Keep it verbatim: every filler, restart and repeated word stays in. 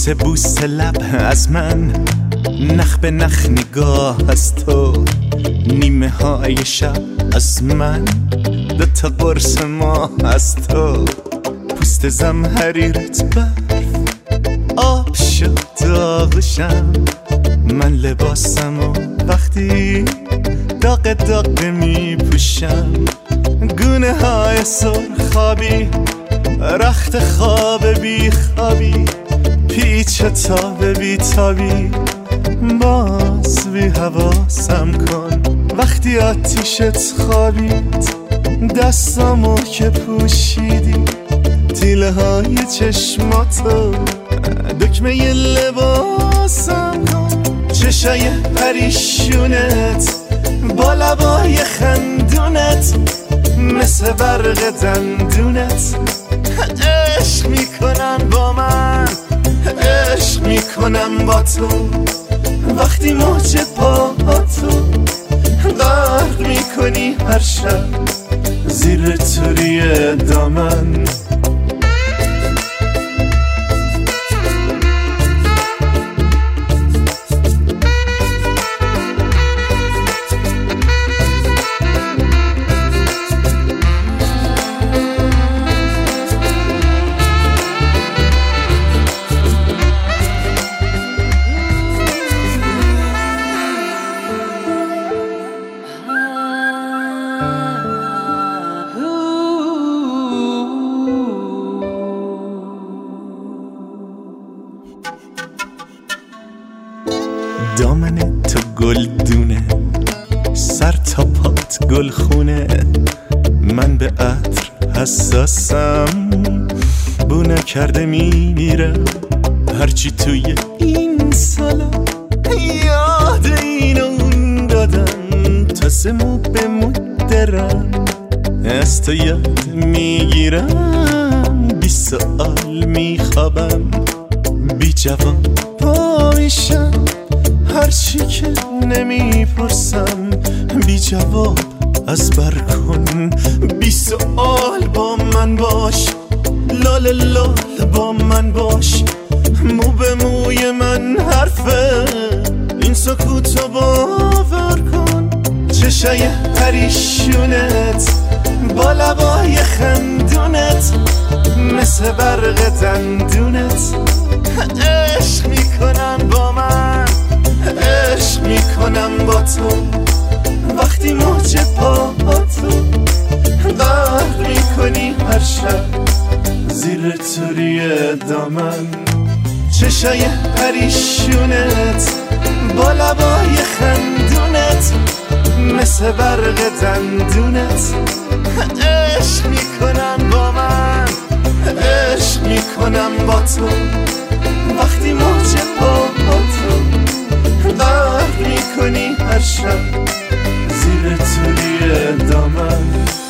بوسه بوسه لب از من، نخ به نخ نگاه از تو، نیمه های شب از من، دو تا قرص ماه از تو، پوست زمهریرت برف آب شد داغشم، من لباسم و وقتی داغ داغ می پوشم، گونه های سرخابی رخت خواب بی خوابی، پیچ تاب بی تابی، باز بی حواسم کن وقتی آتیشت خوابید، دستامو که پوشیدی تیله های چشماتو، دکمه ی لباسم کن، چشای پریشونت با لبای خندونت، مثل برق دندونت، عشق میکنن با من، عشق میکنم با تو، وقتی موج پاهاتو غرق میکنی هر شب زیر توری دامن. دامن تو گل دونه، سر تا پات گل خونه، من به عطر حساسم، بو نکرده میمیرم، هرچی توی این سالا یاد این اون دادم، تا سمو به مدرم از تو یاد میگیرم، بی سؤال میخوابم، بی جواب پا میشم، هرچی که نمیپرسم بی جواب از بر کن، بی سؤال با من باش، لال لال با من باش، مو به موی من حرفه، این سکوتو باور کن، چشای پریشونت با لبای خندونت، مثل برق دندونت، عشق میکنن با من، عشق میکنم با تو، وقتی موج پاهاتو غرق میکنی هر شب زیر توری دامن، چشای پریشونت با لبای خندونت، مثل برق دندونت، عشق میکنم با من، عشق میکنم با تو، وقتی موج پاهاتو غرق میکنی هر شب زیر توری دامن.